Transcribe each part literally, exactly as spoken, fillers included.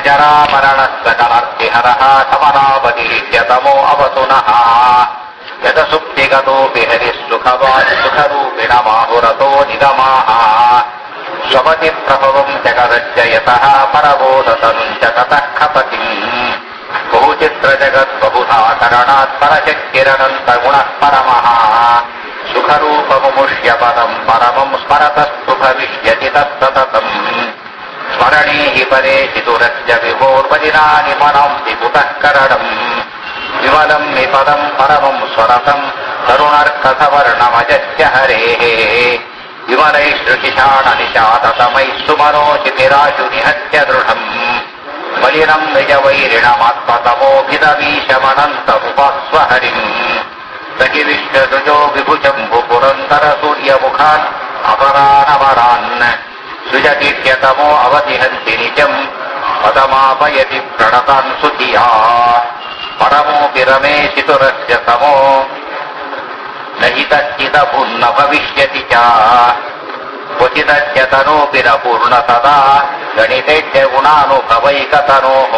ಜರಾಮರಣ ಸಕಲಾರ್ತಿಹರಃ ಸಮನಾಪತಿತ್ಯತಮೋ ಅವತುನಃ ಯದ ಸುಪ್ತಿಗತೋಪಿ ಹರಿಃ ಸುಖವಾನ್ ಸುಖರೂಪಿಣಮಾಹುರತೋ ನಿಗಮಾಃ ಸ್ವಪತಿ ಪ್ರಭವಂ ಜಗದಜ್ಜಯತಃ ಪರಬೋಧತನುಂಚ ತತಃ ಖಪತಿಂ ಬಹುಚಿತ್ರ ಜಗತ್ ಬಹುಧಾ ಕರಣಾತ್ ಪರಶಕ್ತಿರನಂತ ಗುಣಃ ಪರಮಃ ಸುಖರೂಪ ಮುಮುಷ್ಯ ಪದಂ ಪರಮಂ ಸ್ಮರತಸ್ತು ಭವಿಷ್ಯತಿ ತತ್ತತಂ ಸ್ಮರಣೇ ಹಿ ಪರೇ ಚಿತುರಸ್ಯ ವಿಭೋರ್ವದಿನಾನಿ ಮನಾಂಸಿ ಪುತಃ ಕರಣಂ ವಿಮಲಂ ನಿಪದಂ ಪರಮಂ ಸ್ವರತಂ ತರುಣರ್ಕಸವರ್ಣಮಜಸ್ಯ ಹರೇಃ ವಿಮಲೈಶ್ರುತಿಶಾಣ ನಿಶಾತತಮೈಃ ಸುಮನೋಚಿತಿರಾಶು ನಿಹತ್ಯ ದೃಢಂ ಬಲಿನಂ ನಿಜವೈರಿಣಮಾತ್ಮತಮೋಭಿದಮೀಶಮನಂತಮುಪಾಸ್ವ ಹರಿಂ ಸಖಿ ವಿಶ್ವಸುಜೋ ವಿಭುಜಂಬು ಪುರಂದರ ಸೂರ್ಯಮುಖಾನ್ ಅಪರಾನವರಾನ್ ಸುಜತಿಷ್ಯತಮೋ ಅವತಿಹಂತಿ ನಿಜಂ ಪದಮಾಪಯತಿ ಪ್ರಣತಾನ್ ಸುಧಿಯಾ ಪರಮೋಪಿ ರಮೇಶಿತುರಸ್ಯ ಸಮೋ ನಹಿತಶ್ಚಿತ ಪುನ್ನ ಭವಿಷ್ಯತಿ ಚ ಕ್ವಚಿದಜ್ಯತನೋಪಿ ನ ಪೂರ್ಣ ಸದಾ ಗಣಿತೈತ್ಯ ಗುಣಾನುಭವೈಕತನೋಃ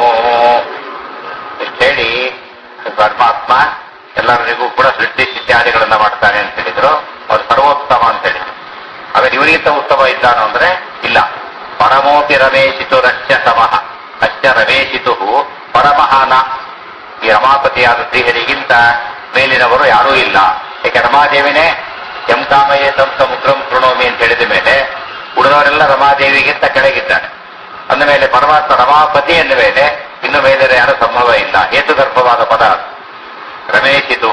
ಇಷ್ಟೇಳಿ ಪರಮಾತ್ಮ ಎಲ್ಲರಿಗೂ ಕೂಡ ಸೃಷ್ಟಿ ಇತ್ಯಾದಿಗಳನ್ನ ಮಾಡ್ತಾನೆ ಅಂತ ಹೇಳಿದ್ರು. ಅವ್ರು ಸರ್ವೋತ್ತಮ ಅಂತ ಹೇಳಿದ್ರು. ಆಮೇಲೆ ಇವರಿಗಿಂತ ಉತ್ತಮ ಇದ್ದಾನು ಅಂದ್ರೆ ಇಲ್ಲ. ಪರಮೋಪಿ ರಮೇಶಿತು ರಶ್ಯ ಸಮಃ ಅಶ್ಚ ರಮೇಶಿತು ಪರಮಹಾನ. ಈ ರಮಾಪತಿಯಾದ ಶ್ರೀಹರಿಗಿಂತ ಮೇಲಿನವರು ಯಾರೂ ಇಲ್ಲ. ಯಾಕೆ ರಮಾದೇವಿನೇ ಎಂ ಕಾಮಯೇ ತಂ ಸಮುದ್ರಂ ಕೃಣೋಮಿ ಅಂತ ಹೇಳಿದ ಮೇಲೆ ಉಳಿದವರೆಲ್ಲ ರಮಾದೇವಿಗಿಂತ ಕೆಳಗಿದ್ದಾನೆ. ಅಂದ ಮೇಲೆ ಪರಮಾತ್ಮ ರಮಾಪತಿ ಎಂದ ಮೇಲೆ ಇನ್ನು ಮೇಲೆ ಯಾರು ಸಂಭವ ಇಲ್ಲ. ಹೇತುಗರ್ಭವಾದ ಪದ ರಮೇಶಿತು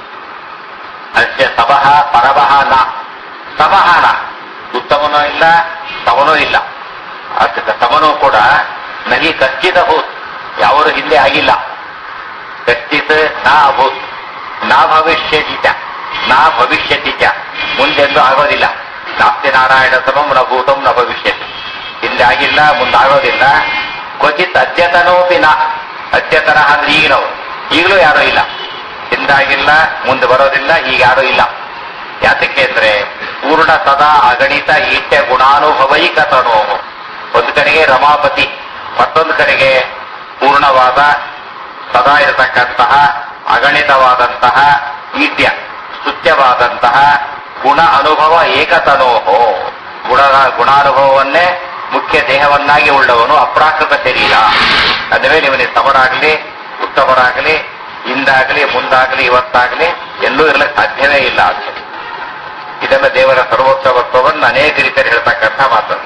ಅಸ್ಯ ಸಮಃ ಪರಮಃ ನ ಸಮಃ ನ ಉತ್ತಮನೂ ಇಲ್ಲ ಸಮನೂ ಇಲ್ಲ. ಸಮನೂ ಕೂಡ ನಹಿ ಕಚ್ಚಿದ ಭೂತ್ ಯಾವರು ಹಿಂದೆ ಆಗಿಲ್ಲ. ಕಚ್ಚಿತ್ ನಾ ಅಭೂತ್ ನಾ ಭವಿಷ್ಯತಿ ಚ ನಾ ಭವಿಷ್ಯತಿ ಚ ಮುಂದೆಂದು ಆಗೋದಿಲ್ಲ. ನಾಸ್ತಿ ನಾರಾಯಣ ಸಮಂ ನ ಭೂತಂ ನ ಭವಿಷ್ಯತಿ ಹಿಂದೆ ಆಗಿಲ್ಲ ಮುಂದಾಗೋದಿಲ್ಲ. ಕ್ವಚಿತ್ ಅದ್ಯತನೋಪಿ ನ ಅದ್ಯತನ ಅಂದ್ರೆ ಈಗಿನವು ಈಗಲೂ ಯಾರೂ ಇಲ್ಲ. ಹಿಂದಾಗಿಲ್ಲ ಮುಂದೆ ಬರೋದಿಲ್ಲ ಈಗ ಯಾರೂ ಇಲ್ಲ. ಯಾತಕ್ಕೆ ಅಂದ್ರೆ ಪೂರ್ಣ ಸದಾ ಅಗಣಿತ ಈಟ್ಯ ಗುಣಾನುಭವೈಕತನೋ. ಒಂದು ಕಡೆಗೆ ರಮಾಪತಿ ಮತ್ತೊಂದು ಕಡೆಗೆ ಪೂರ್ಣವಾದ ಸದಾ ಇರತಕ್ಕಂತಹ ಅಗಣಿತವಾದಂತಹ ಈಟ್ಯ ಸ್ತುತ್ಯವಾದಂತಹ ಗುಣ ಅನುಭವ ಏಕತನೋಹೋ. ಗುಣ ಗುಣಾನುಭವವನ್ನೇ ಮುಖ್ಯ ದೇಹವನ್ನಾಗಿ ಉಳ್ಳವನು ಅಪ್ರಾಕೃತ ಶರೀರ. ಅದುವೇ ಇವನಿಗೆ ಸಮರಾಗಲಿ ಉತ್ತಮರಾಗಲಿ ಹಿಂದಾಗಲಿ ಮುಂದಾಗಲಿ ಇವತ್ತಾಗಲಿ ಎಲ್ಲೂ ಇರಲಿಕ್ಕೆ ಸಾಧ್ಯವೇ ಇಲ್ಲ ಅಂತ. ಇದೆಲ್ಲ ದೇವರ ಸರ್ವೋತ್ತಮತ್ವವನ್ನು ಅನೇಕ ರೀತಿಯಲ್ಲಿ ಹೇಳ್ತಕ್ಕಂಥ ಮಾತು.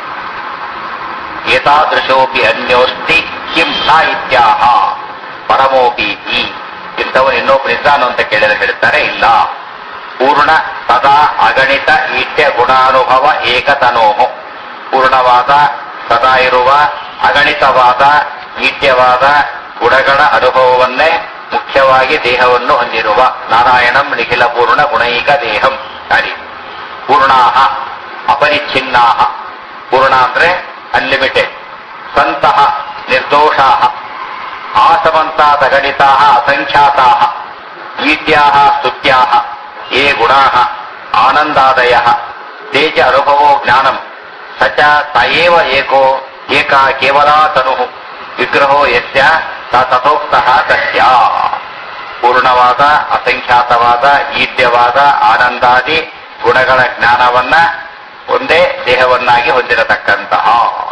ಏತಾದೃಶೋಪಿ ಅನ್ಯೋಸ್ತಿ ಕಿಂ ನ ಇತ್ಯಾಹ ಪರಮೋಪಿ ಈ ಇಂಥವನು ಇನ್ನೊಬ್ಬನಿದ್ದಾನು ಅಂತ ಕೇಳಿದ್ರೆ ಹೇಳ್ತಾರೆ ಇಲ್ಲ. ಪೂರ್ಣ ಸದಾ ಅಗಣಿತ ಈಟ್ಯ ಗುಣಾನುಭವ ಏಕತನೋಹು. ಪೂರ್ಣವಾದ ಸದಾ ಇರುವ ಅಗಣಿತವಾದ ಈಟ್ಯವಾದ ಗುಣಗಳ ಅನುಭವವನ್ನೇ ಮುಖ್ಯವಾಗಿ ದೇಹವನ್ನು ಹೊಂದಿರುವ ನಾರಾಯಣಂ ನಿಖಿಲ ಪೂರ್ಣ ಗುಣೈಕ ದೇಹಂ ಕಾರಿ. ಪೂರ್ಣಾಹ ಅಪರಿಚ್ಛಿನ್ನಾಹ. ಪೂರ್ಣ ಅಂದ್ರೆ ಅನ್ಲಿಮಿಟೆಡ್. ಸಂತಹ ನಿರ್ದೋಷಾಹ ಆಸಮಂತಾತ್ ಅಗಣಿತಾಹ ಅಸಂಖ್ಯಾತಾಹ ಈಟ್ಯಾಹ ಸ್ತುತ್ಯಾಹ ಯೇ ಗುಣಾಃ ಆನಂದಾದಯಃ ತೇಜ ಅನುಭವೋ ಜ್ಞಾನಂ ಸಚ ಸಯೇವ ಏಕೋ ಏಕಾ ಕೇವಲಾ ತನುಃ ವಿಗ್ರಹೋ ಯಸ್ಯ ಸ ತಥೋಕ್ತಃ ತಸ್ಯ. ಪೂರ್ಣವಾದ ಅಸಂಖ್ಯಾತವಾದ ಈಡ್ಯವಾದ ಆನಂದಾದಿ ಗುಣಗಳ ಜ್ಞಾನವನ್ನ ಒಂದೇ ದೇಹವನ್ನಾಗಿ ಹೊಂದಿರತಕ್ಕಂತಹ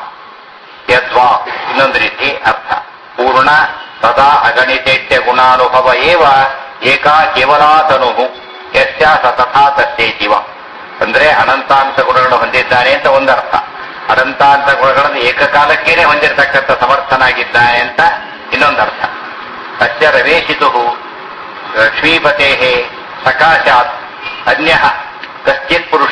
ಯದ್ವಾ. ಇನ್ನೊಂದು ರೀತಿ ಅರ್ಥ ಪೂರ್ಣ ಸದಾ ಅಗಣಿತೇಟ್ಯ ಗುಣಾನುಭವ ಏವ ಏಕಾ ಕೇವಲಾ ತನುಃ ಯಸ್ಯ ಸ ತಥಾ ತಸ್ಯೈತಿವ. ಅಂದ್ರೆ ಅನಂತಾಂತ ಗುಣಗಳನ್ನು ಹೊಂದಿದ್ದಾನೆ ಅಂತ ಒಂದರ್ಥ. ಅನಂತಾಂತ ಗುಣಗಳನ್ನು ಏಕಕಾಲಕ್ಕೇನೆ ಹೊಂದಿರತಕ್ಕಂಥ ಸಮರ್ಥನಾಗಿದ್ದಾನೆ ಅಂತ ಇನ್ನೊಂದರ್ಥ. ತಸ್ಯ ರವೇಶಿತು ಲಕ್ಷ್ಮೀಪತೆ ಸಕಾಶಾತ್ ಅನ್ಯ ಕಶ್ಚಿತ್ ಪುರುಷ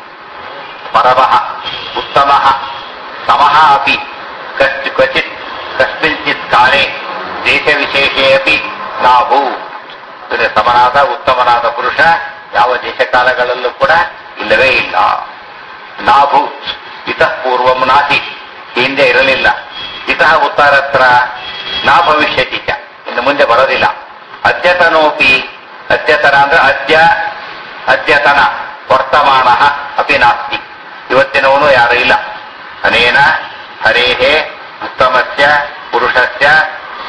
ಪರಮಃ ಉತ್ತಮಃ ಸಮಃ ಅಪಿ ಕ್ವಚಿತ್ ಕಸ್ಮಿಂಚಿತ್ ಕಾಲೇ ದೇಶ ವಿಶೇಷೇ ಅಪಿ ನಾಭೂ. ಸಮನಾದ ಉತ್ತಮನಾದ ಪುರುಷ ಯಾವ ದೇಶಕಾಲಗಳಲ್ಲೂ ಕೂಡ ಇಲ್ಲವೇ ಇಲ್ಲ. ನಾಭೂ ಇತಃ ಪೂರ್ವಂ ನಾಸಿ ಹಿಂದೆ ಇರಲಿಲ್ಲ. ಇತಃ ಉತ್ತರತ್ರ ನಾ ಭವಿಷ್ಯತಿ ಚ ಇನ್ನು ಮುಂದೆ ಬರೋದಿಲ್ಲ. ಅದ್ಯತನೋಪಿ ಅದ್ಯತನ ಅಂದ್ರೆ ಅದ್ಯ ಅದ್ಯತನ ವರ್ತಮಾನ ಅಪಿ ನಾಸ್ತಿ ಇವತ್ತಿನವನು ಯಾರು ಇಲ್ಲ. ಅನೇನ ಹರೇಹೇ ಉತ್ತಮಸ್ಯ ಪುರುಷ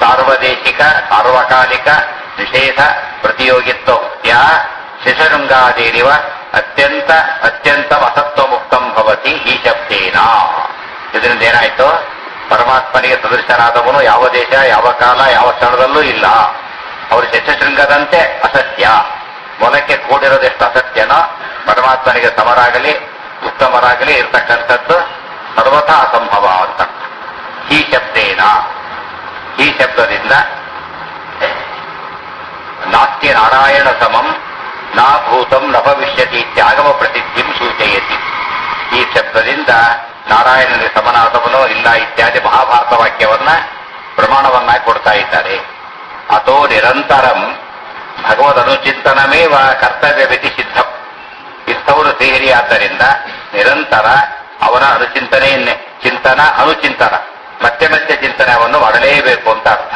ಸಾರ್ವದೇಶಿಕ ಸಾರ್ವಕಾಲಿಕ ನಿಷೇಧ ಪ್ರತಿಯೋಗಿತ್ವಯ ಶಿಶೃಂಗಾದೇರಿವ ಅತ್ಯಂತ ಅತ್ಯಂತ ಅಸತ್ವ ಮುಕ್ತಂ ಭವತಿ ಈ ಶಬ್ದೇನ. ಇದರಿಂದ ಏನಾಯ್ತು? ಪರಮಾತ್ಮನಿಗೆ ಸದೃಶನಾದವನು ಯಾವ ದೇಶ, ಯಾವ ಕಾಲ, ಯಾವ ಸ್ಥಳದಲ್ಲೂ ಇಲ್ಲ. ಅವರು ಶಶಶೃಂಗದಂತೆ ಅಸತ್ಯ. ಮೊಲಕ್ಕೆ ಕೂಡಿರೋದೆಷ್ಟು ಅಸತ್ಯನೋ ಪರಮಾತ್ಮನಿಗೆ ಸಮರಾಗಲಿ ಉತ್ತಮರಾಗಲಿ ಇರ್ತಕ್ಕಂಥದ್ದು ಸರ್ವಥಾ ಅಸಂಭವ ಅಂತ. ಈ ಶಬ್ದೇನ, ಈ ಶಬ್ದದಿಂದ ನಾಸ್ತಿ ನಾರಾಯಣ ಸಮಂ ನಾ ಭೂತಂ ನ ಭವಿಷ್ಯತಿ ಇತ್ಯಾಗಮ ಪ್ರಸಿದ್ಧಿಂ ಸೂಚಯತಿ. ಈ ಶಬ್ದದಿಂದ ನಾರಾಯಣನಿಗೆ ಸಮನಾದವನೋ ಇಲ್ಲ ಇತ್ಯಾದಿ ಮಹಾಭಾರತ ವಾಕ್ಯವನ್ನ ಪ್ರಮಾಣವನ್ನಾಗಿ ಕೊಡ್ತಾ ಇದ್ದಾರೆ. ಅಥೋ ನಿರಂತರಂ ಭಗವದ್ ಅನುಚಿಂತನಮೇವ ಕರ್ತವ್ಯ ವ್ಯತಿ ಸಿದ್ಧಂ. ಇಷ್ಟವರು ಸೇರಿಯಾದ್ದರಿಂದ ನಿರಂತರ ಅವನ ಅನುಚಿಂತನೆಯನ್ನೇ, ಚಿಂತನ ಅನುಚಿಂತನ ಮತ್ತೆ ಮತ್ತೆ ಚಿಂತನೆಯನ್ನು ಮಾಡಲೇಬೇಕು ಅಂತ ಅರ್ಥ.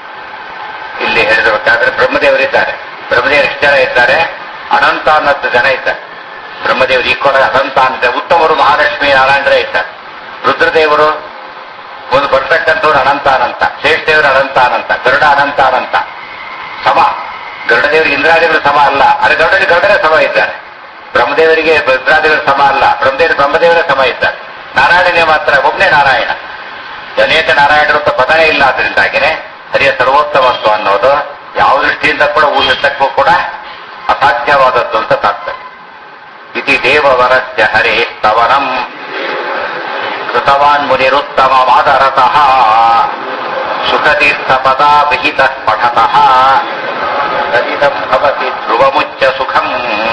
ಇಲ್ಲಿ ಹೇಳಿರಬೇಕಾದ್ರೆ ಬ್ರಹ್ಮದೇವರಿದ್ದಾರೆ. ಬ್ರಹ್ಮದೇವರು ಎಷ್ಟು ಜನ ಇದ್ದಾರೆ? ಅನಂತ ಅನ್ನತ್ತು ಜನ ಇದ್ದಾರೆ. ಬ್ರಹ್ಮದೇವರು ಈಕ್ವಲ್ ಅನಂತ ಅಂತ. ಉತ್ತಮರು ಮಹಾಲಕ್ಷ್ಮಿ ನಾರಾಯಣರೇ ಇದ್ದಾರೆ. ರುದ್ರದೇವರು ಒಂದು ಬರ್ತಕ್ಕಂಥವ್ರು ಅನಂತ ಅನಂತ, ಶ್ರೇಷ್ಠದೇವರು ಅನಂತ ಅನಂತ, ಗರುಡ ಅನಂತ ಅನಂತ ಸಮ. ಗರುಡದೇವರಿಗೆ ಇಂದ್ರಾದಿಗಳು ಸಮ ಅಲ್ಲ, ಆದರೆ ಗರುಡರಿಗೆ ಗರುಡರೇ ಸಮ ಇದ್ದಾರೆ. ಬ್ರಹ್ಮದೇವರಿಗೆ ಇಂದ್ರಾದಿಗಳು ಸಮ ಅಲ್ಲ, ಬ್ರಹ್ಮದೇವರು ಬ್ರಹ್ಮದೇವರೇ ಸಮ ಇದ್ದಾರೆ. ನಾರಾಯಣನೇ ಮಾತ್ರ ಒಬ್ಬನೇ ನಾರಾಯಣ. ಅನೇಕ ನಾರಾಯಣರು ಅಂತ ಪದನೇ ಇಲ್ಲ. ಆದ್ರಿಂದಾಗಿನೇ ಹರಿಯ ಸರ್ವೋತ್ತಮತ್ವ ಅನ್ನೋದು ಯಾವ ದೃಷ್ಟಿಯಿಂದ ಕೂಡ ಊಹಿಸಕ್ಕೂ ಕೂಡ ಅಸಾಧ್ಯವಾದದ್ದು ಅಂತ ತಾತ್ಪರ್ಯ. ಇತಿ ದೇವವರಸ್ಯ ಹರೇ ಸ್ತವನಂ ಕೃತವಾನ್ ಮುನಿರುತ್ತಮವಾದರತಃ ಸುಖತೀರ್ಥ ಪದಾ ವಿಹಿತ ಪಠತಃ ಕಥಿತಂ ಭವತಿ ಧ್ರುವಮುಚ್ಚ ಸುಖಂ.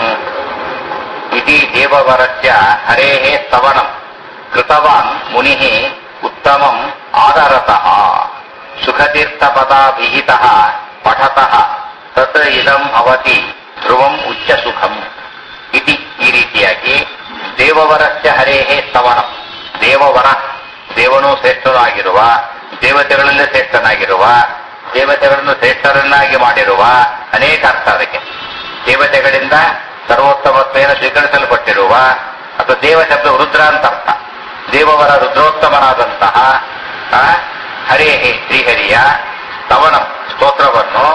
ಇತಿ ದೇವವರಸ್ಯ ಹರೇ ಸ್ತವನಂ ಕೃತವಾನ್ ಮುನಿ ಉತ್ತಮಂ ಆದರತಃ ಸುಖತೀರ್ಥ ಪದಾ ವಿಹಿತ ಪಠತಃ ತತ್ ಇದಂ ಭವತಿ ಧ್ರುವಂ ಉಚ್ಚ ಸುಖಂ. ಇತಿ ಈ ರೀತಿಯಾಗಿ ದೇವವರಸ್ಯ ಹರೇಹೇ ಸ್ತವನಂ, ದೇವವರ ದೇವನು ಶ್ರೇಷ್ಠನಾಗಿರುವ, ದೇವತೆಗಳಲ್ಲಿ ಶ್ರೇಷ್ಠನಾಗಿರುವ, ದೇವತೆಗಳನ್ನು ಶ್ರೇಷ್ಠರನ್ನಾಗಿ ಮಾಡಿರುವ ಅನೇಕ ಅರ್ಥ ಅದಕ್ಕೆ. ದೇವತೆಗಳಿಂದ ಸರ್ವೋತ್ತಮತ್ವೇನ ಸ್ವೀಕರಿಸಲ್ಪಟ್ಟಿರುವ ಅಥವಾ ದೇವ ಶಬ್ದ ರುದ್ರ ಅಂತ ಅರ್ಥ. ದೇವವರ ರುದ್ರೋತ್ತಮನಾದಂತಹ ಹರೇಹೇ ಶ್ರೀಹರಿಯ ಸ್ತವನಂ ಸ್ತೋತ್ರವನ್ನು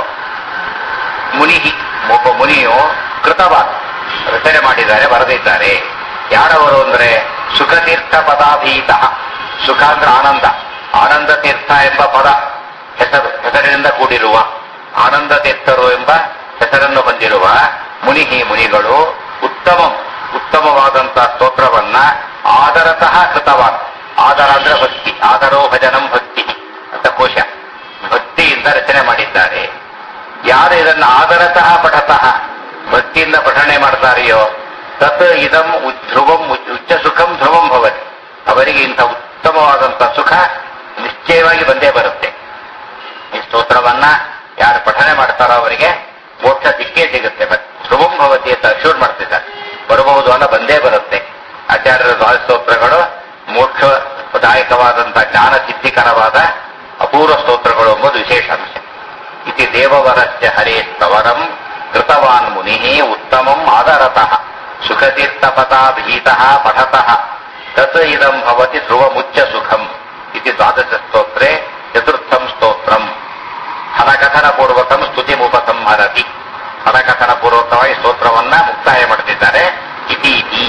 ಮುನಿಹಿ ಒಬ್ಬ ಮುನಿಯು ಕೃತವ ರಚನೆ ಮಾಡಿದ್ದಾರೆ, ಬರೆದಿದ್ದಾರೆ. ಯಾರವರು ಅಂದ್ರೆ ಸುಖತೀರ್ಥ ಪದಾಭೀತ. ಸುಖ ಅಂದ್ರೆ ಆನಂದ, ಆನಂದ ತೀರ್ಥ ಎಂಬ ಪದ ಹೆಸರು, ಹೆಸರಿನಿಂದ ಕೂಡಿರುವ ಆನಂದ ತೀರ್ಥರು ಎಂಬ ಹೆಸರನ್ನು ಹೊಂದಿರುವ ಮುನಿಹಿ ಮುನಿಗಳು ಉತ್ತಮಂ ಉತ್ತಮವಾದಂತಹ ಸ್ತೋತ್ರವನ್ನ ಆದರತಃ ಕೃತವಾನ್. ಆದರ ಅಂದ್ರೆ ಭಕ್ತಿ, ಆದರೋ ಭಜನಂ ಭಕ್ತಿ ಅಂತ ಕೋಶ, ಭಕ್ತಿಯಿಂದ ರಚನೆ ಮಾಡಿದ್ದಾರೆ. ಯಾರು ಇದನ್ನು ಆದರತಃ ಪಠತಃ ಭಕ್ತಿಯಿಂದ ಪಠಣೆ ಮಾಡ್ತಾರೆಯೋ ತತ್ ಇದಂ ಧ್ರುವಂ ಉಚ್ಚ ಸುಖಂ ಧ್ರುವಂ ಭವತಿ. ಅವರಿಗೆ ಇಂಥ ಉತ್ತಮವಾದಂತಹ ಸುಖ ನಿಶ್ಚಯವಾಗಿ ಬಂದೇ ಬರುತ್ತೆ. ಈ ಸ್ತೋತ್ರವನ್ನ ಯಾರು ಪಠನೆ ಮಾಡ್ತಾರೋ ಅವರಿಗೆ ಮೋಕ್ಷ ಸಿಕ್ಕೇ ಸಿಗುತ್ತೆ. ಧ್ರುವಂ ಭವತಿ ಅಂತ ಅಶೂರ್ ಮಾಡ್ತಿದ್ದಾರೆ. ಬರಬಹುದು ಅಲ್ಲ, ಬಂದೇ ಬರುತ್ತೆ. ಆಚಾರ್ಯರ ದ್ವಾರ ಸ್ತೋತ್ರಗಳು ಮೋಕ್ಷದಾಯಕವಾದಂತಹ ಜ್ಞಾನ ಸಿದ್ಧಿಕರವಾದ ಅಪೂರ್ವ ಸ್ತೋತ್ರಗಳು ಎಂಬುದು ವಿಶೇಷ ಅಂಶ. ಇತಿ ದೇವವರಸ್ಯ ಹರೇ ಸ್ತವನಂ ಕೃತವಾನ್ ಮುನಿ ಉತ್ತಮಂ ಆದರತಃ ಸುಖತೀರ್ಥಪದಾಭೀತಃ ಪಠತಃ ತತ್ ಇದಂ ಭವತಿ ಧ್ರುವಮುಚ್ಚ ಸುಖಂ. ಇತಿ ದ್ವಾದಶ ಸ್ತೋತ್ರೆ ಚತುರ್ಥಂ ಸ್ತೋತ್ರಂ ಫಲಕಥನ ಪೂರ್ವಕಂ ಸ್ತುತಿಮುಪಸಂಹರತಿ. ಫಲಕಥನ ಪೂರ್ವಕವಾಗಿ ಸ್ತೋತ್ರವನ್ನ ಮುಕ್ತಾಯ ಮಾಡುತ್ತಿದ್ದಾರೆ. ಇತಿ ಇತಿ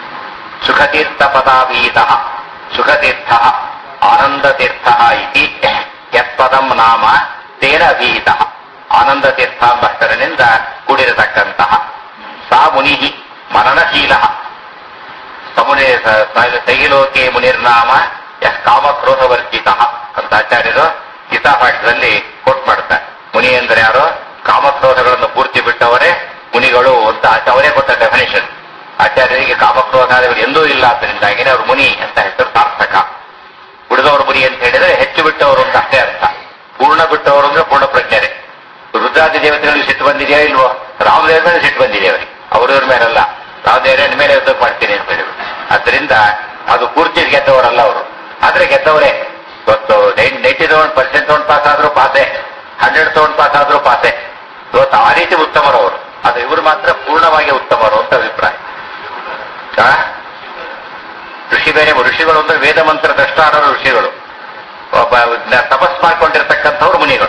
ಸುಖತೀರ್ಥಪದಾಭೀತಃ ಸುಖತೀರ್ಥ ಆನಂದತೀರ್ಥ ಇತಿ ಯತ್ಪದಂ ನಾಮ ತೇನ ಅಭೀತ. ಆನಂದತೀರ್ಥ ಎಂಬ ಹೆಸರಿನಿಂದ ಕೂಡಿರತಕ್ಕಂತಹ ಸಾ ಮುನಿ ಮನನಶೀಲ ಸಮುನಿ ತೈಲೋಕೆ ಮುನಿರ್ನಾಮ ಯಸ್ ಕಾಮಕ್ರೋಧವರ್ಜಿತ ಅಂತ ಆಚಾರ್ಯರು ಗೀತಾಪಾಠದಲ್ಲಿ ಕೋಟ್ ಮಾಡ್ತಾರೆ. ಮುನಿ ಅಂದರೆ ಯಾರು? ಕಾಮಕ್ರೋಧಗಳನ್ನು ಪೂರ್ತಿ ಬಿಟ್ಟವರೇ ಮುನಿಗಳು ಅಂತ ಅವರೇ ಕೊಟ್ಟ ಡೆಫಿನೇಷನ್. ಆಚಾರ್ಯರಿಗೆ ಕಾಮಕ್ರೋಧಾದಿಗಳು ಎಂದೂ ಇಲ್ಲ, ಆದ್ದರಿಂದಾಗಿನೇ ಅವರು ಮುನಿ ಅಂತ ಹೆಸರು ಸಾರ್ಥಕ. ಉಳಿದವರು ಮುನಿ ಅಂತ ಹೇಳಿದ್ರೆ ಹೆಚ್ಚು ಬಿಟ್ಟವರು ಅಂತ ಅಷ್ಟೇ ಅರ್ಥ. ಪೂರ್ಣ ಬಿಟ್ಟವರು ಅಂದ್ರೆ ಪೂರ್ಣ ಪ್ರಜ್ಞರೇ. ರುದ್ರಾದಿ ದೇವತೆಗಳಿಗೆ ಸಿಟ್ಟು ಬಂದಿದೆಯಾ ಇಲ್ವೋ? ರಾಮದೇವರ ಮೇಲೆ ಸಿಟ್ಟು ಬಂದಿದೆ ಅವರಿಗೆ, ಅವರವ್ರ ಮೇಲಲ್ಲ. ರಾಮದೇವರ ಮೇಲೆ ಯುದ್ಧಕ್ಕೆ ಮಾಡ್ತೀನಿ ಅಂತ ಹೇಳಿದ್ರು. ಅದರಿಂದ ಅದು ಪೂರ್ತಿ ಗೆದ್ದವರಲ್ಲ ಅವರು, ಆದ್ರೆ ಗೆದ್ದವರೇ. ಇವತ್ತು ನೈಂಟಿ ತಗೊಂಡು ಪರ್ಸೆಂಟ್ ತಗೊಂಡು ಪಾಸ್ ಆದ್ರೂ ಪಾಸೆ, ಹಂಡ್ರೆಡ್ ತಗೊಂಡು ಪಾಸ್ ಆದ್ರೂ ಪಾಸೆ. ಇವತ್ತು ಆ ರೀತಿ ಉತ್ತಮರವರು. ಅದು ಇವರು ಮಾತ್ರ ಪೂರ್ಣವಾಗಿ ಉತ್ತಮರು ಅಂತ ಅಭಿಪ್ರಾಯ. ಋಷಿ ಬೇರೆ, ಋಷಿಗಳು ಅಂದ್ರೆ ವೇದ ಮಂತ್ರ ದೃಷ್ಟಾರರು ಋಷಿಗಳು. ಒಬ್ಬ ತಪಸ್ ಮಾಡ್ಕೊಂಡಿರ್ತಕ್ಕಂಥವ್ರು ಮುನಿಗಳು.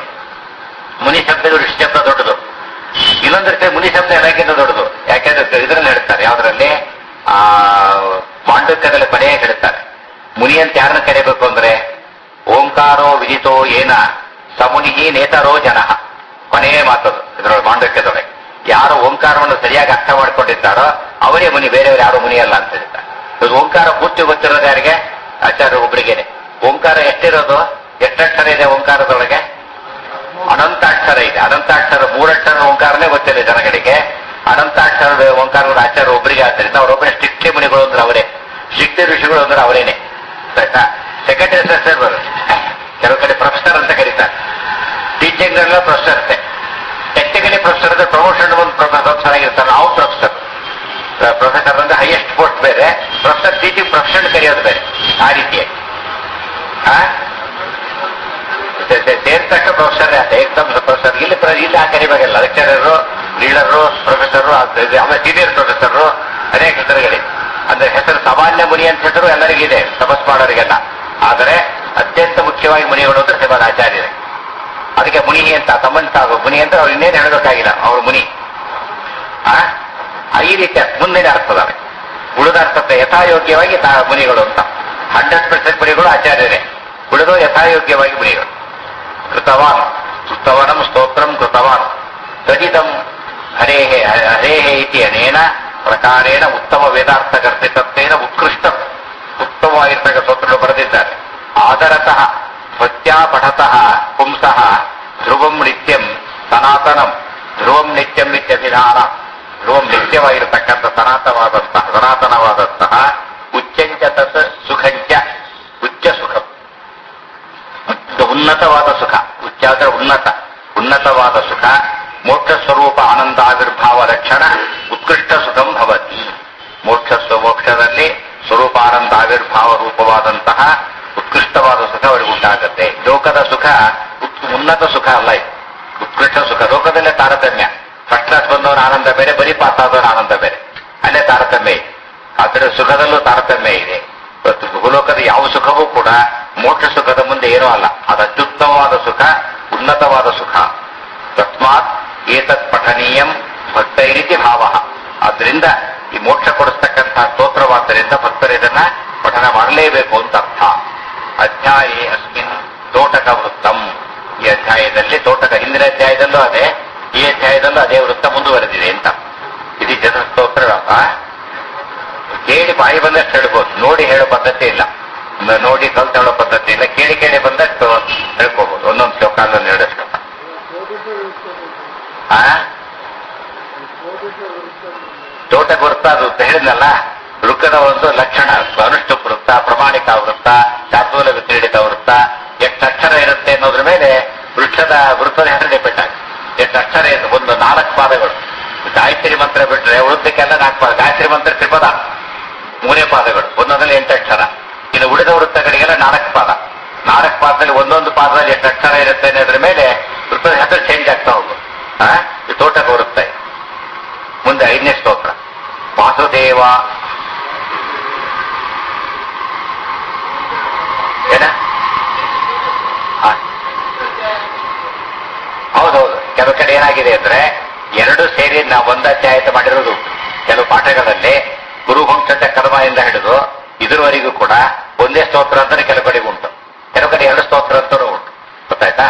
ಮುನಿ ಶಬ್ದಗಳು ಋಷಿ ಶಬ್ದ ದೊಡ್ಡದು. ಇನ್ನೊಂದು ರೀತಿ ಮುನಿ ಶಬ್ದ ಎಲ್ಲಕ್ಕಿಂತ ದೊಡ್ಡದು. ಯಾಕೆಂದ್ರೆ ಇದರಲ್ಲಿ ಹೇಳ್ತಾರೆ, ಯಾವ್ದ್ರಲ್ಲಿ ಆ ಮಾಂಡವ್ಯದಲ್ಲಿ ಕೊನೆಯೇ ಹೇಳ್ತಾರೆ, ಮುನಿ ಅಂತ ಯಾರನ್ನ ಕರಿಬೇಕು ಅಂದ್ರೆ ಓಂಕಾರೋ ವಿದಿತೋ ಏನ ಸಮುನಿ ನೇತರೋ ಜನ. ಕೊನೆಯ ಮಾತದು ಇದರೊಳಗೆ ಮಾಂಡವ್ಯದೊಳಗೆ. ಯಾರು ಓಂಕಾರವನ್ನು ಸರಿಯಾಗಿ ಅರ್ಥ ಮಾಡ್ಕೊಂಡಿದ್ದಾರೋ ಅವರೇ ಮುನಿ, ಬೇರೆಯವರು ಯಾರು ಮುನಿ ಅಲ್ಲ ಅಂತ ಹೇಳ್ತಾರೆ. ಇದು ಓಂಕಾರ ಪೂರ್ತಿ ಗೊತ್ತಿರೋದು ಯಾರಿಗೆ? ಆಚಾರ್ಯ ಒಬ್ಬರಿಗೇನೆ. ಓಂಕಾರ ಎಷ್ಟಿರೋದು? ಎಷ್ಟಕ್ಷರ ಇದೆ ಓಂಕಾರದೊಳಗೆ? ಅನಂತಾಕ್ಷರ ಇದೆ. ಅನಂತಾಕ್ಷರ ಮೂರಕ್ಷರ ಓಂಕಾರನೇ ಗೊತ್ತಿಲ್ಲ ಜನಗಳಿಗೆ. ಅನಂತಾಕ್ಷರದ ಓಂಕಾರಗಳ ಆಚಾರ್ಯ ಒಬ್ಬರಿಗೆ ಆದ್ದರಿಂದ ಅವರೊಬ್ಬರೇ ಸ್ಟ್ರಿಕ್ಟ್ಲಿ ಮುನಿಗಳು ಅಂದ್ರೆ ಅವರೇ, ಸ್ಟ್ರಿಕ್ಟ್ಲಿ ಋಷಿಗಳು ಅಂದ್ರೆ ಅವರೇನೆ. ಸೆಕ್ರೆಟರಿ ಸೆಕ್ರೆಟರಿ ಬರುತ್ತೆ, ಕೆಲವು ಕಡೆ ಪ್ರೊಫೆಸರ್ ಅಂತ ಕರೀತಾರೆ. ಟೀಚಿಂಗ್ ಎಲ್ಲ ಪ್ರೊಫೆಸರ್ ಅಂತೆ. ಟೆಕ್ನಿಕಲಿ ಪ್ರೊಫೆಸರ್ ಅಂದ್ರೆ ಪ್ರಮೋಷನ್ ಒಂದು ಪ್ರೊಫೆಸರ್ ಆಗಿರ್ತಾರೆ, ನಾವು ಪ್ರೊಫೆಸರ್. ಪ್ರೊಫೆಸರ್ ಅಂದ್ರೆ ಹೈಯೆಸ್ಟ್ ಪೋಸ್ಟ್ ಬೇರೆ, ಪ್ರೊಫೆಸರ್ ಟೀಚಿಂಗ್ ಪ್ರೊಫೆಷನ್ ಕರೆಯೋದು ಬೇರೆ. ಆ ರೀತಿಯಾಗಿ ಸೇರ್ತಕ್ಕ ಪ್ರೊಫೆಸರ್ ಅಂತ ಏಕದಮ್ ಪ್ರೊಫೆಸರ್. ಇಲ್ಲಿ ಇಲ್ಲಿ ಆ ಕರಿಬೇಕಲ್ಲ, ಲೆಕ್ಚರರು, ಲೀಡರು, ಪ್ರೊಫೆಸರು, ಆಮೇಲೆ ಸೀನಿಯರ್ ಪ್ರೊಫೆಸರು, ಅನೇಕ ಹೆಸರುಗಳಿವೆ. ಅಂದ್ರೆ ಹೆಸರು ಸಾಮಾನ್ಯ ಮುನಿ ಅಂತ ಹೆಸರು ಎಲ್ಲರಿಗಿದೆ, ತಪಸ್ ಮಾಡೋರಿಗೆಲ್ಲ. ಆದರೆ ಅತ್ಯಂತ ಮುಖ್ಯವಾಗಿ ಮುನಿಗಳು ಅಂದ್ರೆ ಶ್ರೀಮದ್ ಆಚಾರ್ಯರೇ. ಅದಕ್ಕೆ ಮುನಿ ಅಂತ ಸಂಬಂಧ ಮುನಿ ಅಂತ ಅವ್ರು ಇನ್ನೇನು ಹೇಳಬೇಕಾಗಿಲ್ಲ, ಅವರು ಮುನಿ. ಆ ಈ ರೀತಿಯ ಮುಂದಿನ ಅರ್ಥದಾವೆ. ಉಳಿದ ಅರ್ಥಕ್ಕೆ ಯಥಾಯೋಗ್ಯವಾಗಿ ತಾ ಮುನಿಗಳು ಅಂತ. ಹಂಡ್ರೆಡ್ ಪರ್ಸೆಂಟ್ ಮುನಿಗಳು ಆಚಾರ್ಯರೇ, ಉಳಿದು ಯಥಾಯೋಗ್ಯವಾಗಿ ಮುನಿಗಳು. ಕೃತವಾನ್ ಸ್ತವನಂ ಸ್ತೋತ್ರಂ ಕೃತವಾನ್ ತದಿದಂ ಹರೇಹೇ ಹರೇಹೇ ಇತಿ ಅನೇನ ಪ್ರಕಾರೇಣ ಉತ್ತಮ ವೇದಾರ್ಥ ಕರ್ತಿಕತ್ವೇನ ಉತ್ಕೃಷ್ಟ ಉತ್ತಮವಾಗಿರ್ತಕ್ಕ ಸ್ತೋತ್ರಗಳು ಬರೆದಿದ್ದಾರೆ. ಆದರತಃ ಸ್ವತ್ಯಾ ಪಠತಃ ಪುಂಸಃ ಧ್ರುವಂ ನಿತ್ಯಂ ಸನಾತನಂ ಧ್ರುವಂ ನಿತ್ಯಂ ನಿತ್ಯಭಿಧಾನ. ಧ್ರುವಂ ನಿತ್ಯವಾಗಿರತಕ್ಕಂಥ ಸನಾತನವಾದಂತಹ ಸನಾತನವಾದಂತಹ ಉಚ್ಚಂಚ ತತ್ ಸುಖಂಚ ಉಚ್ಚ ಸುಖ, ಉನ್ನತವಾದ ಸುಖ. ಉಚ್ಚ ಅಂದ್ರೆ ಉನ್ನತ, ಉನ್ನತವಾದ ಸುಖ. ಮೋಕ್ಷ ಸ್ವರೂಪ ಆನಂದ ಆವಿರ್ಭಾವ ಲಕ್ಷಣ ಉತ್ಕೃಷ್ಟ ಸುಖಂ ಭವತಿ. ಮೋಕ್ಷ ಮೋಕ್ಷದಲ್ಲಿ ಸ್ವರೂಪ ಆನಂದ ಆವಿರ್ಭಾವ ರೂಪವಾದಂತಹ ಉತ್ಕೃಷ್ಟವಾದ ಸುಖ ಅವರಿಗೆ ಉಂಟಾಗುತ್ತೆ. ಲೋಕದ ಸುಖ ಉನ್ನತ ಸುಖ ಅಲ್ಲ, ಇದು ಉತ್ಕೃಷ್ಟ ಸುಖ. ಲೋಕದಲ್ಲೇ ತಾರತಮ್ಯ. ಫಸ್ಟ್ ಕ್ಲಾಸ್ ಬಂದವನ ಆನಂದ ಬೇರೆ, ಬರೀ ಪಾಸ್ ಆದವನ ಆನಂದ ಬೇರೆ, ಅಲ್ಲೇ ತಾರತಮ್ಯ ಇದೆ. ಆದರೆ ಸುಖದಲ್ಲೂ ತಾರತಮ್ಯ ಇದೆ. ಇವತ್ತು ಭೂಲೋಕದ ಯಾವ ಸುಖವೂ ಕೂಡ ಮೋಕ್ಷ ಸುಖದ ಮುಂದೆ ಏನೂ ಅಲ್ಲ. ಅದು ಅತ್ಯುತ್ತಮವಾದ ಸುಖ, ಉನ್ನತವಾದ ಸುಖ. ತಸ್ಮಾತ್ ಏತತ್ ಪಠನೀಯಂ ಭಕ್ತೈರಿತಿ ಭಾವ. ಆದ್ರಿಂದ ಈ ಮೋಕ್ಷ ಕೊಡಿಸ್ತಕ್ಕಂತಹ ಸ್ತೋತ್ರವಾದ್ದರಿಂದ ಭಕ್ತರು ಇದನ್ನ ಪಠನ ಮಾಡಲೇಬೇಕು ಅಂತ ಅರ್ಥ. ಅಧ್ಯಾಯೇ ಅಸ್ಮಿನ್ ತೋಟಕ ವೃತ್ತಂ. ಈ ಅಧ್ಯಾಯದಲ್ಲಿ ತೋಟಕ, ಹಿಂದಿನ ಅಧ್ಯಾಯದಲ್ಲೂ ಅದೇ, ಈ ಅಧ್ಯಾಯದಲ್ಲೂ ಅದೇ ವೃತ್ತ ಮುಂದುವರೆದಿದೆ ಅಂತ. ಇದು ಜತಸ್ತೋತ್ರ. ಕೇಳಿ ಬಾಯಿ ಬಂದಷ್ಟು ಹೇಳ್ಬೋದು, ನೋಡಿ ಹೇಳೋ ಪದ್ಧತಿ ಇಲ್ಲ. ನೋಡಿ ಕಲ್ತು ಹೇಳೋ ಪದ್ಧತಿ ಇಲ್ಲ. ಕೇಳಿ ಕೇಳಿ ಬಂದಷ್ಟು ಹೇಳ್ಕೋಬಹುದು. ಒಂದೊಂದು ಶ್ಲೋಕ ಅಲ್ಲೊಂದು ಎರಡು ಶ್ಲೋಕ. ಆ ತೋಟಕ ವೃತ್ತ ಅದು ಹೇಳಿದ್ನಲ್ಲ, ವೃಕ್ಕದ ಒಂದು ಲಕ್ಷಣ. ಅನುಷ್ಠುಪ್ ವೃತ್ತ, ಪ್ರಮಾಣಿಕ ವೃತ್ತ, ಶಾರ್ದೂಲ ವಿಕ್ರೀಡಿತ ವೃತ್ತ. ಎಷ್ಟು ಅಕ್ಷರ ಇರುತ್ತೆ ಅನ್ನೋದ್ರ ಮೇಲೆ ವೃಕ್ಷದ ವೃತ್ತದ ಹೆಸರು ಡಿಪೆಂಡ್ ಆಗುತ್ತೆ. ಎಷ್ಟು ಅಕ್ಷರ ಇದೆ, ಒಂದು ನಾಲ್ಕು ಪಾದಗಳು. ಗಾಯತ್ರಿ ಮಂತ್ರ ಬಿಟ್ಟರೆ ಉಳಿದಕ್ಕೆಲ್ಲ ನಾಲ್ಕು ಪಾದ. ಗಾಯತ್ರಿ ಮಂತ್ರ ತ್ರಿಪದ, ಮೂರೇ ಪಾದಗಳು, ಒಂದೊಂದಲ್ಲಿ ಎಂಟು ಅಕ್ಷರ. ಇನ್ನು ಉಳಿದ ವೃತ್ತಗಳಿಗೆಲ್ಲ ನಾಲ್ಕು ಪಾದ. ನಾಲ್ಕು ಪಾದದಲ್ಲಿ ಒಂದೊಂದು ಪಾದದಲ್ಲಿ ಎಷ್ಟು ಅಕ್ಷರ ಇರುತ್ತೆ ಅನ್ನೋದ್ರ ಮೇಲೆ ವೃತ್ತದ ಹೆಸರು ಚೇಂಜ್ ಆಗ್ತಾ ಹೋಗುದು. ಈ ತೋಟಕ ವೃತ್ತ. ಮುಂದೆ ಐದನೇ ಸ್ತೋತ್ರ ವಾಸುದೇವ. ಏನ ಹೌದೌದು. ಕೆಲವು ಕಡೆ ಏನಾಗಿದೆ ಅಂದ್ರೆ ಎರಡು ಸೇರಿ ನಾವು ಒಂದು ಅಧ್ಯಾಯ ಮಾಡಿರೋದು. ಕೆಲವು ಪಾಠಗಳಲ್ಲಿ ಗುರುವಂಶದ ಕರ್ಮದಿಂದ ಹಿಡಿದು ಇದುವರೆಗೂ ಕೂಡ ಒಂದೇ ಸ್ತೋತ್ರ ಅಂತಾನೆ ಕೆಲವು ಕಡೆ ಉಂಟು, ಕೆಲವು ಕಡೆ ಎರಡು ಸ್ತೋತ್ರ ಅಂತಲೂ ಉಂಟು. ಗೊತ್ತಾಯ್ತಾ?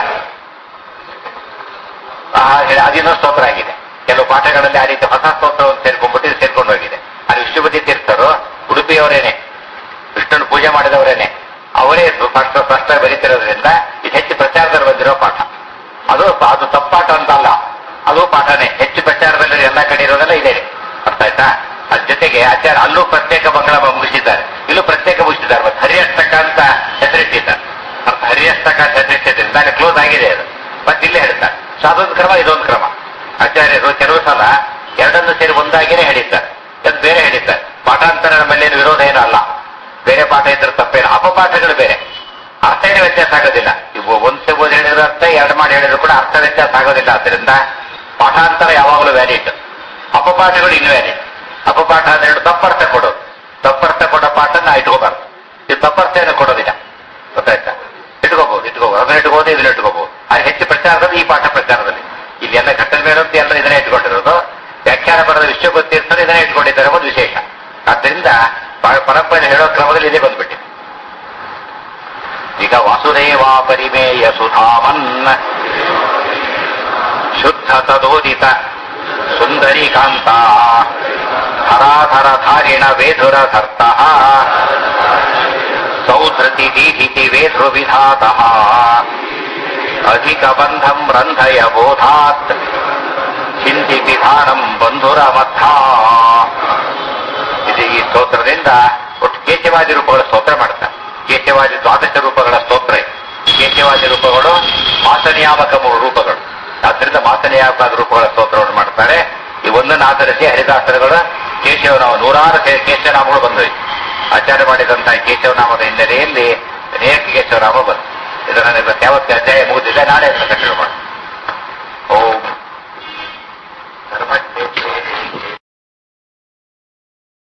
ಅದಿನ್ನೂ ಸ್ತೋತ್ರ ಆಗಿದೆ. ಕೆಲವು ಪಾಠಗಳಲ್ಲಿ ಆ ರೀತಿ ಹೊಸ ಸ್ತೋತ್ರವನ್ನು ಸೇರ್ಕೊಂಡ್ಬಿಟ್ಟು ಇದು ಸೇರ್ಕೊಂಡು ಹೋಗಿದೆ. ಅದು ವಿಷ್ಣುಪತಿ ತೀರ್ಥರು ಉಡುಪಿಯವರೇನೆ, ವಿಷ್ಣುನ ಪೂಜೆ ಮಾಡಿದವರೇನೆ, ಅವರೇ ಸ್ಪಷ್ಟ ಸ್ಪಷ್ಟ ಬರೀತಿರೋದ್ರಿಂದ ಇದು ಹೆಚ್ಚು ಪ್ರಚಾರದಲ್ಲಿ ಬಂದಿರೋ ಪಾಠ. ಅದು ಅದು ತಪ್ಪಾಟ ಅಂತ ಅಲ್ಲ, ಅದು ಪಾಠನೇ. ಹೆಚ್ಚು ಪ್ರಚಾರದಲ್ಲಿ ಎಲ್ಲ ಕಡೆ ಇರೋದೆಲ್ಲ ಇದೆ. ಅರ್ಥ ಆಯ್ತಾ? ಅದ್ರ ಜೊತೆಗೆ ಆಚಾರ್ಯ ಅಲ್ಲೂ ಪ್ರತ್ಯೇಕ ಮಂಗಳ ಮುಗಿಸಿದ್ದಾರೆ, ಇಲ್ಲೂ ಪ್ರತ್ಯೇಕ ಮುಗಿಸಿದ್ದಾರೆ. ಮತ್ತೆ ಹರಿಯಸ್ತಕ ಅಂತ ಹೆಸರಿಟ್ಟಿದ್ದಾರೆ. ಅರ್ಥ ಹರಿಯಸ್ತಕ ಅಂತ ಹೆಸರಿಟ್ಟಿದ್ದರಿಂದ ಅಲ್ಲಿ ಕ್ಲೋಸ್ ಆಗಿದೆ ಅದು. ಮತ್ತೆ ಇಲ್ಲೇ ಹೇಳ್ತಾರೆ. ಸೊ ಅದೊಂದು ಕ್ರಮ, ಇದೊಂದು ಕ್ರಮ. ಆಚಾರ್ಯರು ಕೆಲವು ಸಲ ಎರಡನ್ನು ಸೇರಿ ಒಂದಾಗಿನೇ ಹೇಳಿದ್ದಾರೆ, ಅದು ಬೇರೆ ಹೇಳಿದ್ದಾರೆ. ಪಾಠಾಂತರ ನಮ್ಮಲ್ಲೇನು ವಿರೋಧ ಏನೂ ಅಲ್ಲ. ಬೇರೆ ಪಾಠ ಇದ್ರೆ ತಪ್ಪೇನು, ಅಪಪಾಠಗಳು ಬೇರೆ, ಅರ್ಥ ಏನು ವ್ಯತ್ಯಾಸ ಆಗೋದಿಲ್ಲ. ಇವು ಒಂದು ಓದಿ ಹೇಳಿದ್ರು ಅರ್ಥ, ಎರಡು ಮಾಡಿ ಹೇಳಿದ್ರು ಕೂಡ ಅರ್ಥ ವ್ಯತ್ಯಾಸ ಆಗೋದಿಲ್ಲ. ಆದ್ದರಿಂದ ಪಾಠಾಂತರ ಯಾವಾಗಲೂ ವ್ಯಾಲಿಡ್, ಅಪಪಾಠಗಳು ಇನ್ವ್ಯಾಲಿಡ್. ಅಪಪಾಠ ಅಂದ್ರೆ ತಪ್ಪರ್ಥ ಕೊಡೋದು, ತಪ್ಪರ್ಥ ಕೊಡೋ ಪಾಠನ ಇಟ್ಕೋಬಾರ್ದು. ಇದು ತಪ್ಪರ್ಥ ಏನು ಕೊಡೋದಿಲ್ಲ. ಗೊತ್ತಾಯ್ತಾ? ಇಟ್ಕೋಬಹುದು, ಇಟ್ಕೋಬಹುದು, ಅದನ್ನ ಇಟ್ಕೋಬಹುದು, ಇದನ್ನ ಇಟ್ಕೋಬಹುದು. ಅದು ಹೆಚ್ಚು ಪ್ರಚಾರದಲ್ಲಿ ಈ ಪಾಠ ಪ್ರಚಾರದಲ್ಲಿ ಇಲ್ಲೆಲ್ಲ ಘಟ್ಟದ ಮೇಲೆ ಅಂತ ಎಲ್ಲರೂ ಇದನ್ನೇ ಇಟ್ಕೊಂಡಿರೋದು, ವ್ಯಾಖ್ಯಾನ ಬರೆದ ವಿಶ್ವಪತಿ ಇರ್ತಾರೆ ಇದನ್ನೇ ಇಟ್ಕೊಂಡಿದ್ದಾರೆ ಒಂದು ವಿಶೇಷ. ಆದ್ದರಿಂದ ಪರಂಪರೆ ಹೇಳೋ ಕ್ರಮದಲ್ಲಿ ಇದೇ ಬಂದ್ಬಿಟ್ಟಿದೆ. ಈಗ ವಾಸುದೇವಾ ಪರಿಮೇಯ ಸುಧಾಮನ್ ಶುದ್ಧ ತದೋದಿತ ಸುಂದರಿ ಕಾಂತ ಧರಾಧರ ಧಾರಿಣ ವೇಧುರ ಧರ್ತ ಸೌಧೃತಿ ದೀಧಿತಿ ವೇಧೃ ವಿಧಾತಃ ಅಧಿಕ ಬಂಧಂ ರಂಧಯ ಬೋಧಾತ್ ಚಿಂತಿತಿ ಧಾರಂ ಬಂಧುರ ಮಧ್ಯ. ಇದು ಈ ಸ್ತೋತ್ರದಿಂದ ಒಟ್ಟು ಕೇಶವಾದಿ ರೂಪಗಳ ಸ್ತೋತ್ರ ಮಾಡ್ತಾರೆ. ಕೇಶವಾದಿ ದ್ವಾದಶ ರೂಪಗಳ ಸ್ತೋತ್ರ. ಕೇಶವಾದಿ ರೂಪಗಳು ಮಾಸನಿಯಾಮಕ ರೂಪಗಳು, ಆದ್ದರಿಂದ ಮಾಸನಿಯಾಮಕ ರೂಪಗಳ ಸ್ತೋತ್ರವನ್ನು ಮಾಡ್ತಾರೆ. ಈ ಒಂದನ್ನು ಆಧರಿಸಿ ಹರಿದಾಸರುಗಳ ಕೇಶವನಾಮ ನೂರಾರು ಕೇಶವನಾಮಗಳು ಬಂದವು. ಆಚಾರ್ಯ ಮಾಡಿದಂತಹ ಕೇಶವನಾಮದ ಹಿನ್ನೆಲೆಯಲ್ಲಿ ಅನೇಕ ಕೇಶವನಾಮ ಬಂತು. ಇದನ್ನು ಯಾವತ್ತು ಅಧ್ಯಾಯ